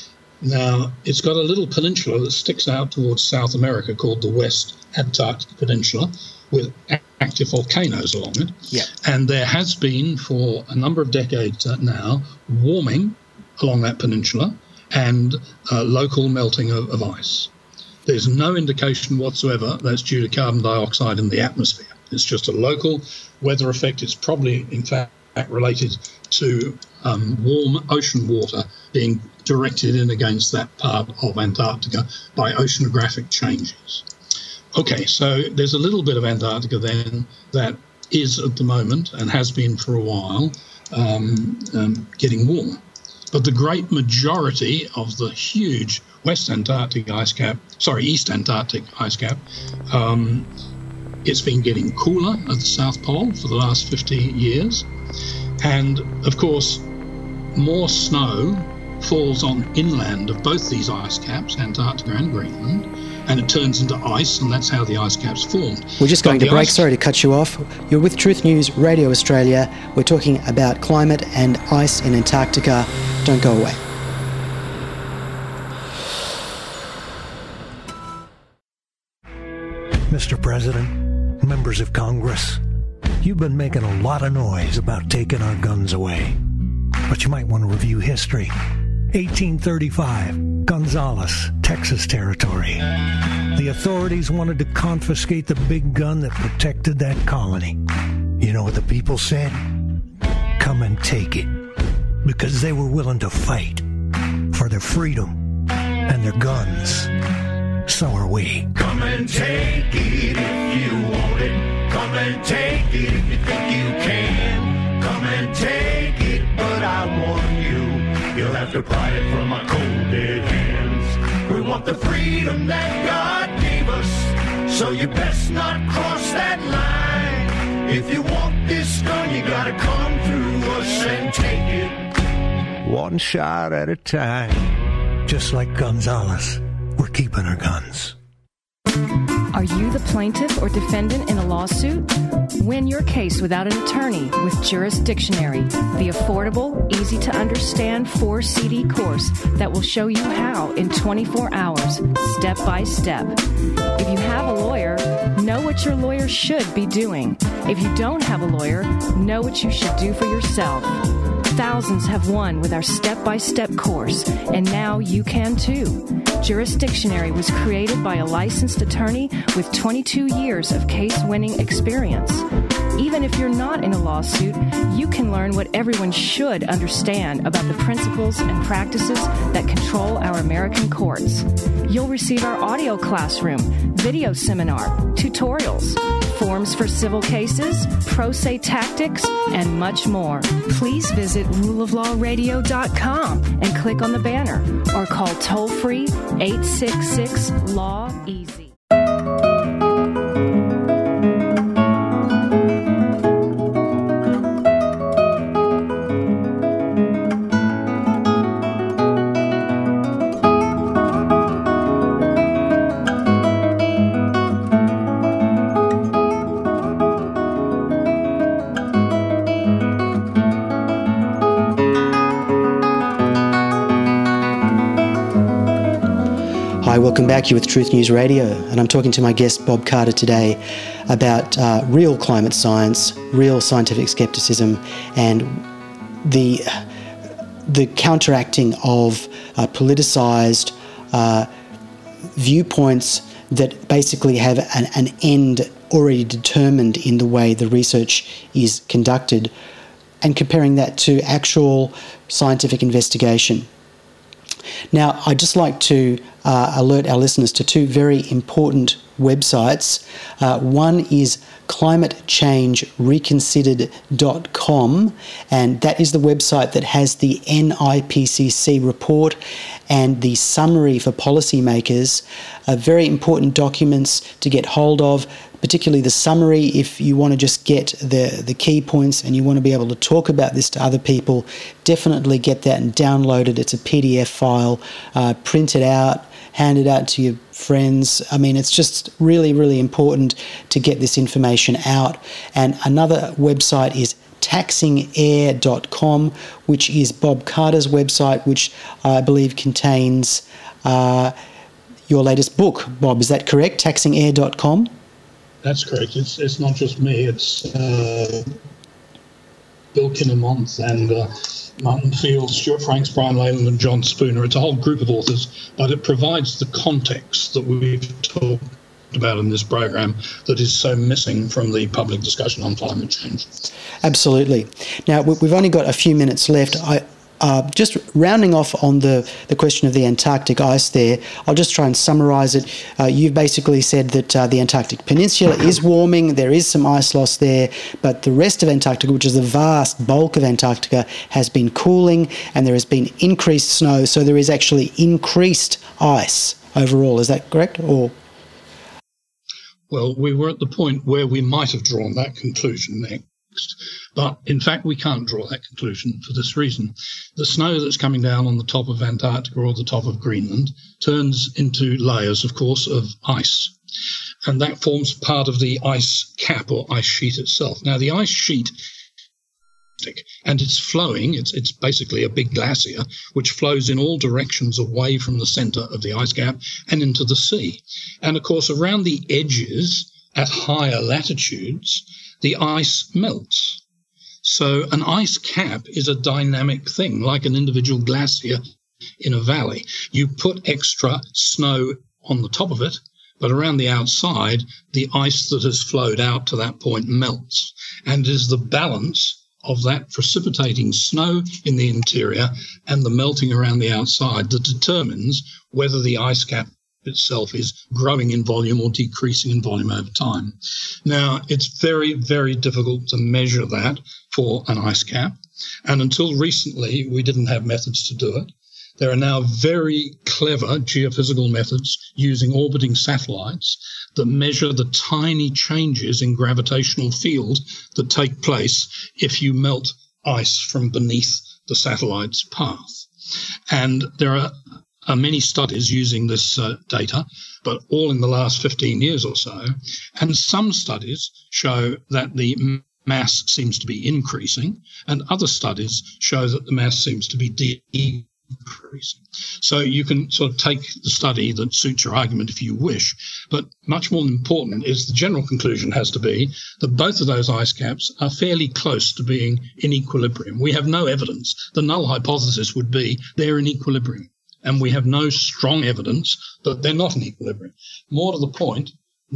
Now, it's got a little peninsula that sticks out towards South America called the West Antarctic Peninsula, with active volcanoes along it. Yeah. And there has been, for a number of decades now, warming along that peninsula and uh, local melting of, of ice. There's no indication whatsoever that's due to carbon dioxide in the atmosphere. It's just a local weather effect. It's probably, in fact, related to um, warm ocean water being directed in against that part of Antarctica by oceanographic changes. Okay, so there's a little bit of Antarctica then that is at the moment, and has been for a while, um, um, getting warmer. But the great majority of the huge West Antarctic ice cap, sorry, East Antarctic ice cap, um, it's been getting cooler at the South Pole for the last fifty years. And, of course, more snow falls on inland of both these ice caps, Antarctica and Greenland, and it turns into ice, and that's how the ice caps formed. We're just going but to break. Ice... Sorry to cut you off. You're with Truth News Radio Australia. We're talking about climate and ice in Antarctica. Don't go away. Mister President, members of Congress, you've been making a lot of noise about taking our guns away. But you might want to review history. eighteen thirty-five, Gonzales, Texas Territory. The authorities wanted to confiscate the big gun that protected that colony. You know what the people said? Come and take it. Because they were willing to fight for their freedom and their guns. So are we. Come and take it if you want it. Come and take it if you think you can. Come and take it, but I warn you, you'll have to pry it from my cold dead hands. We want the freedom that God gave us. So you best not cross that line. If you want this gun, you gotta come through us and take it. One shot at a time. Just like Gonzalez, we're keeping our guns. Are you the plaintiff or defendant in a lawsuit? Win your case without an attorney with Jurisdictionary, the affordable, easy-to-understand four-C D course that will show you how in twenty-four hours, step by step. If you have a lawyer, know what your lawyer should be doing. If you don't have a lawyer, know what you should do for yourself. Thousands have won with our step-by-step course, and now you can too. Jurisdictionary was created by a licensed attorney with twenty-two years of case-winning experience. Even if you're not in a lawsuit, you can learn what everyone should understand about the principles and practices that control our American courts. You'll receive our audio classroom, video seminar, tutorials, forms for civil cases, pro se tactics, and much more. Please visit rule of law radio dot com and click on the banner or call toll-free eight six six law easy. Hi, welcome back. You're with Truth News Radio, and I'm talking to my guest Bob Carter today about uh, real climate science, real scientific skepticism, and the the counteracting of uh, politicised uh, viewpoints that basically have an, an end already determined in the way the research is conducted, and comparing that to actual scientific investigation. Now, I'd just like to uh, alert our listeners to two very important websites. Uh, one is climate change reconsidered dot com, and that is the website that has the N I P C C report and the summary for policymakers, uh, very important documents to get hold of, particularly the summary if you want to just get the, the key points and you want to be able to talk about this to other people. Definitely get that and download it. It's a P D F file, uh, print it out, hand it out to your friends. I mean, it's just really, really important to get this information out. And another website is taxing air dot com, which is Bob Carter's website, which I believe contains uh, your latest book. Bob, is that correct? taxing air dot com? That's correct. It's it's not just me. It's uh, Bill Kinnamont and uh, Martin Fields, Stuart Franks, Brian Leyland and John Spooner. It's a whole group of authors, but it provides the context that we've talked about in this program that is so missing from the public discussion on climate change. Absolutely. Now, we've only got a few minutes left. I Uh, just rounding off on the, the question of the Antarctic ice there, I'll just try and summarise it. Uh, you've basically said that uh, the Antarctic Peninsula is warming, there is some ice loss there, but the rest of Antarctica, which is the vast bulk of Antarctica, has been cooling and there has been increased snow, so there is actually increased ice overall. Is that correct? Or Well, we were at the point where we might have drawn that conclusion next. But in fact, we can't draw that conclusion for this reason. The snow that's coming down on the top of Antarctica or the top of Greenland turns into layers, of course, of ice. And that forms part of the ice cap or ice sheet itself. Now, the ice sheet, and it's flowing, it's, it's basically a big glacier, which flows in all directions away from the centre of the ice cap and into the sea. And, of course, around the edges at higher latitudes, the ice melts. So an ice cap is a dynamic thing, like an individual glacier in a valley. You put extra snow on the top of it, but around the outside, the ice that has flowed out to that point melts. And it is the balance of that precipitating snow in the interior and the melting around the outside that determines whether the ice cap itself is growing in volume or decreasing in volume over time. Now, it's very, very difficult to measure that for an ice cap, and until recently we didn't have methods to do it. There are now very clever geophysical methods using orbiting satellites that measure the tiny changes in gravitational field that take place if you melt ice from beneath the satellite's path. And there are, are many studies using this uh, data, but all in the last fifteen years or so. And some studies show that the mass seems to be increasing, and other studies show that the mass seems to be decreasing. So you can sort of take the study that suits your argument if you wish, but much more important is the general conclusion has to be that both of those ice caps are fairly close to being in equilibrium. We have no evidence. The null hypothesis would be they're in equilibrium, and we have no strong evidence that they're not in equilibrium. More to the point,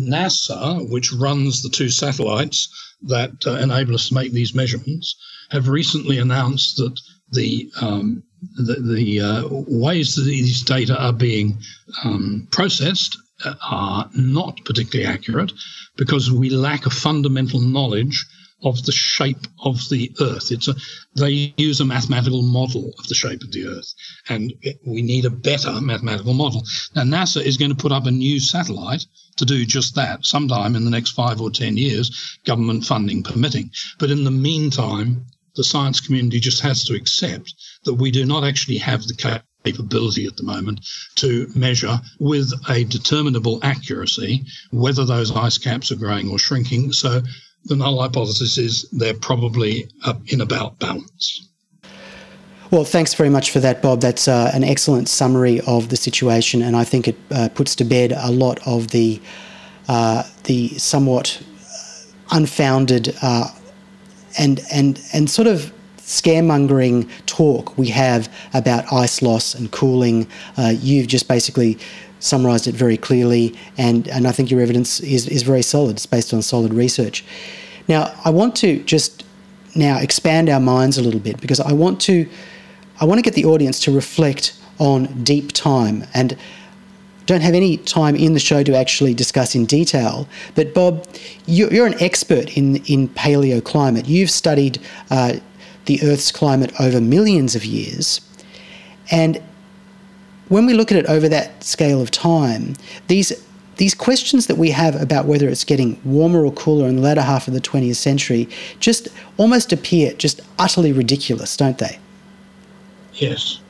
NASA, which runs the two satellites that uh, enable us to make these measurements, have recently announced that the um, the, the uh, ways that these data are being um, processed are not particularly accurate because we lack a fundamental knowledge of the shape of the Earth. It's a, they use a mathematical model of the shape of the Earth, and we need a better mathematical model. Now, NASA is going to put up a new satellite to do just that sometime in the next five or ten years, government funding permitting. But in the meantime, the science community just has to accept that we do not actually have the capability at the moment to measure with a determinable accuracy whether those ice caps are growing or shrinking. So the null hypothesis is they're probably up in about balance. Well, thanks very much for that, Bob. That's uh, an excellent summary of the situation, and I think it uh, puts to bed a lot of the uh, the somewhat unfounded uh, and and and sort of scaremongering talk we have about ice loss and cooling. Uh, you've just basically summarised it very clearly, and, and I think your evidence is, is very solid. It's based on solid research. Now, I want to just now expand our minds a little bit, because I want to I want to get the audience to reflect on deep time, and don't have any time in the show to actually discuss in detail. But Bob, you're an expert in, in paleoclimate. You've studied uh, the Earth's climate over millions of years, and when we look at it over that scale of time, these these questions that we have about whether it's getting warmer or cooler in the latter half of the twentieth century just almost appear just utterly ridiculous, don't they? Yes.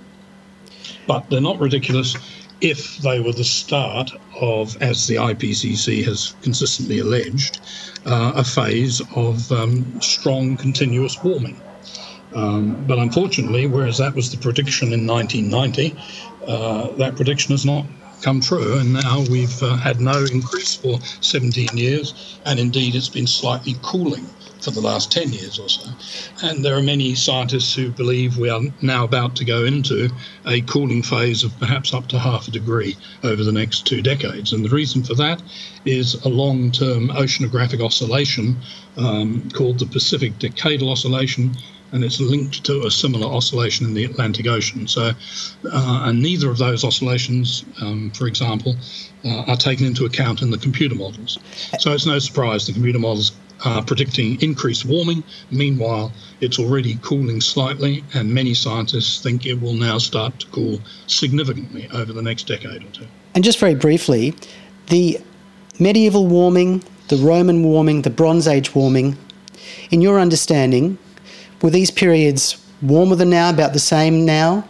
But they're not ridiculous if they were the start of, as the I P C C has consistently alleged, uh, a phase of um, strong continuous warming. Um, but unfortunately, whereas that was the prediction in nineteen ninety, uh, that prediction has not come true, and now we've uh, had no increase for seventeen years, and indeed it's been slightly cooling for the last ten years or so. And there are many scientists who believe we are now about to go into a cooling phase of perhaps up to half a degree over the next two decades. And the reason for that is a long-term oceanographic oscillation um, called the Pacific Decadal Oscillation, and it's linked to a similar oscillation in the Atlantic Ocean. So, uh, and neither of those oscillations, um, for example, uh, are taken into account in the computer models. So it's no surprise the computer models are predicting increased warming. Meanwhile, it's already cooling slightly, and many scientists think it will now start to cool significantly over the next decade or two. And just very briefly, the medieval warming, the Roman warming, the Bronze Age warming, in your understanding, were these periods warmer than now, about the same now?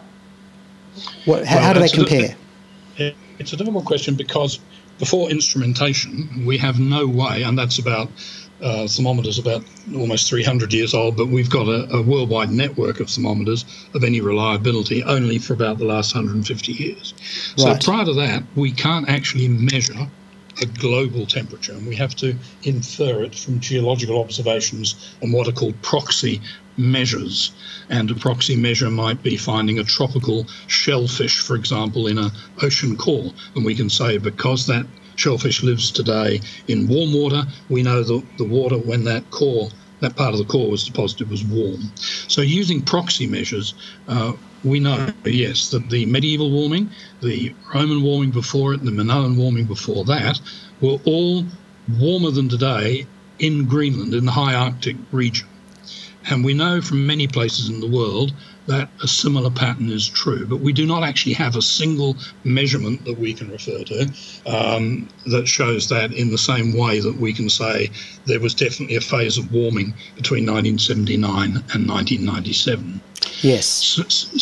What, how, well, how do they compare? A, it's a difficult question because before instrumentation, we have no way, and that's about uh, thermometers about almost three hundred years old, but we've got a, a worldwide network of thermometers of any reliability only for about the last one hundred fifty years. Right. So prior to that, we can't actually measure a global temperature, and we have to infer it from geological observations and what are called proxy measures. And a proxy measure might be finding a tropical shellfish, for example, in an ocean core, and we can say because that shellfish lives today in warm water, we know that the water when that core, that part of the core was deposited was warm. So using proxy measures, uh, we know, yes, that the medieval warming, the Roman warming before it, and the Minoan warming before that were all warmer than today in Greenland, in the high Arctic region. And we know from many places in the world that a similar pattern is true, but we do not actually have a single measurement that we can refer to um, that shows that in the same way that we can say there was definitely a phase of warming between nineteen seventy-nine and nineteen ninety-seven. Yes. So,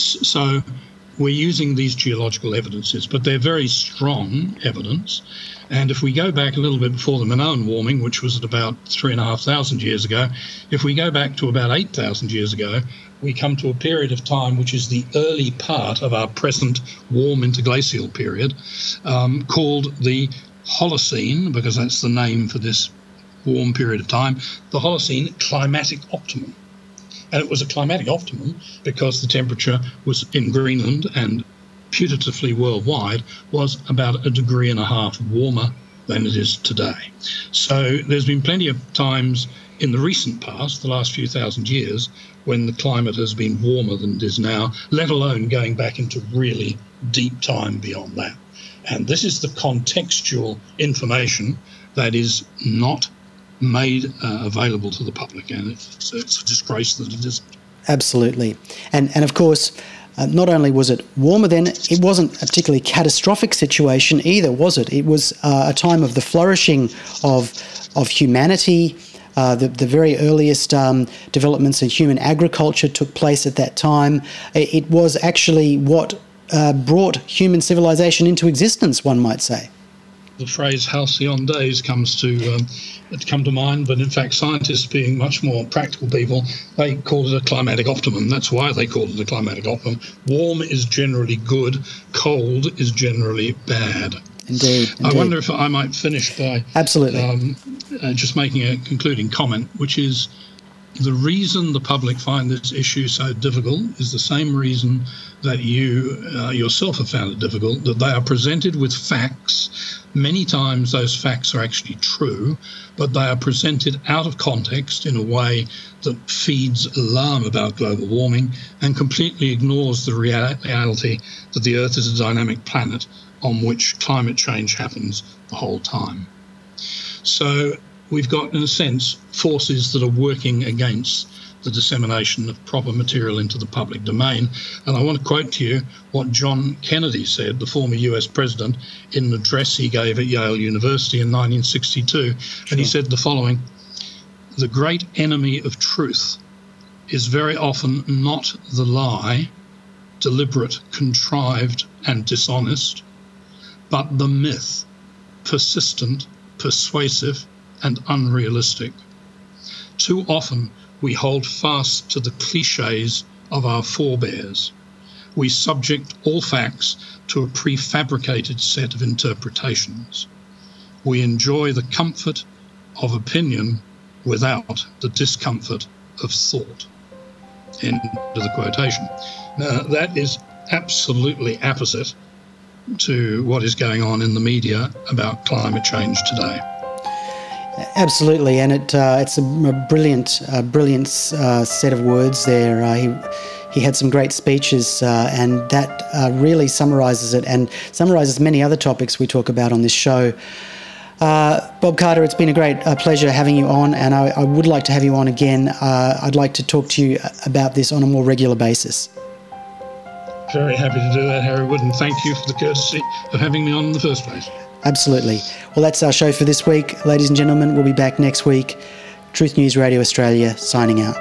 so we're using these geological evidences, but they're very strong evidence. And if we go back a little bit before the Minoan warming, which was at about three and a half thousand years ago, if we go back to about eight thousand years ago, we come to a period of time which is the early part of our present warm interglacial period, um, called the Holocene, because that's the name for this warm period of time, the Holocene climatic optimum. And it was a climatic optimum because the temperature was in Greenland and putatively worldwide was about a degree and a half warmer than it is today. So there's been plenty of times in the recent past, the last few thousand years, when the climate has been warmer than it is now, let alone going back into really deep time beyond that. And this is the contextual information that is not made uh, available to the public, and it's, it's a disgrace that it isn't. Absolutely. And, and of course, Uh, not only was it warmer then, it wasn't a particularly catastrophic situation either, was it? It was uh, a time of the flourishing of of humanity. Uh, the, the very earliest um, developments in human agriculture took place at that time. It, it was actually what uh, brought human civilization into existence, one might say. The phrase halcyon days comes to um, come to mind, but in fact scientists, being much more practical people, they called it a climatic optimum. That's why they called it a climatic optimum. Warm is generally good, cold is generally bad. Indeed. indeed. I wonder if I might finish by Absolutely. Um, uh, just making a concluding comment, which is the reason the public find this issue so difficult is the same reason that you uh, yourself have found it difficult, that they are presented with facts. Many times those facts are actually true, but they are presented out of context in a way that feeds alarm about global warming and completely ignores the rea- reality that the Earth is a dynamic planet on which climate change happens the whole time. So we've got, in a sense, forces that are working against the dissemination of proper material into the public domain. And I want to quote to you what John Kennedy said, the former U S president, in an address he gave at Yale University in nineteen sixty-two. Sure. And he said the following: "The great enemy of truth is very often not the lie, deliberate, contrived, and dishonest, but the myth, persistent, persuasive, and unrealistic. Too often we hold fast to the cliches of our forebears. We subject all facts to a prefabricated set of interpretations. We enjoy the comfort of opinion without the discomfort of thought." End of the quotation. Now, that is absolutely opposite to what is going on in the media about climate change today. Absolutely, and it uh, it's a, a brilliant, uh, brilliant uh, set of words there. Uh, he he had some great speeches, uh, and that uh, really summarises it, and summarises many other topics we talk about on this show. Uh, Bob Carter, it's been a great uh, pleasure having you on, and I, I would like to have you on again. Uh, I'd like to talk to you about this on a more regular basis. Very happy to do that, Harry Wood, and thank you for the courtesy of having me on in the first place. Absolutely. Well, that's our show for this week. Ladies and gentlemen, we'll be back next week. Truth News Radio Australia, signing out.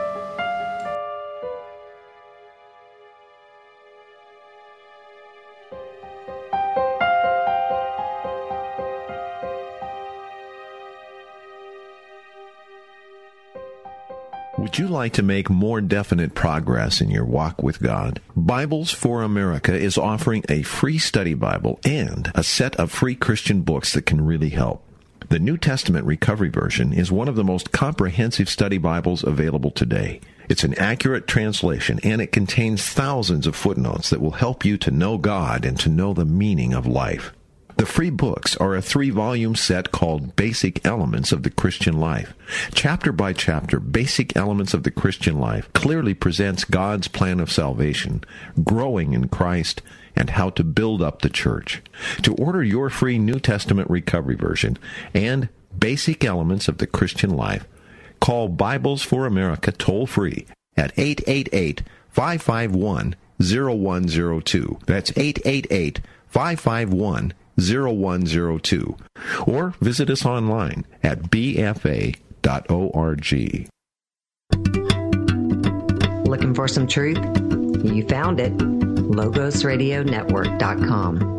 Would you like to make more definite progress in your walk with God? Bibles for America is offering a free study Bible and a set of free Christian books that can really help. The New Testament Recovery Version is one of the most comprehensive study Bibles available today. It's an accurate translation, and it contains thousands of footnotes that will help you to know God and to know the meaning of life. The free books are a three-volume set called Basic Elements of the Christian Life. Chapter by chapter, Basic Elements of the Christian Life clearly presents God's plan of salvation, growing in Christ, and how to build up the church. To order your free New Testament Recovery Version and Basic Elements of the Christian Life, Call Bibles for America toll-free at eight eight eight, five five one, zero one zero two. That's eight eight eight, five five one, zero one zero two. Or visit us online at b f a dot org. Looking for some truth? You found it. logos radio network dot com.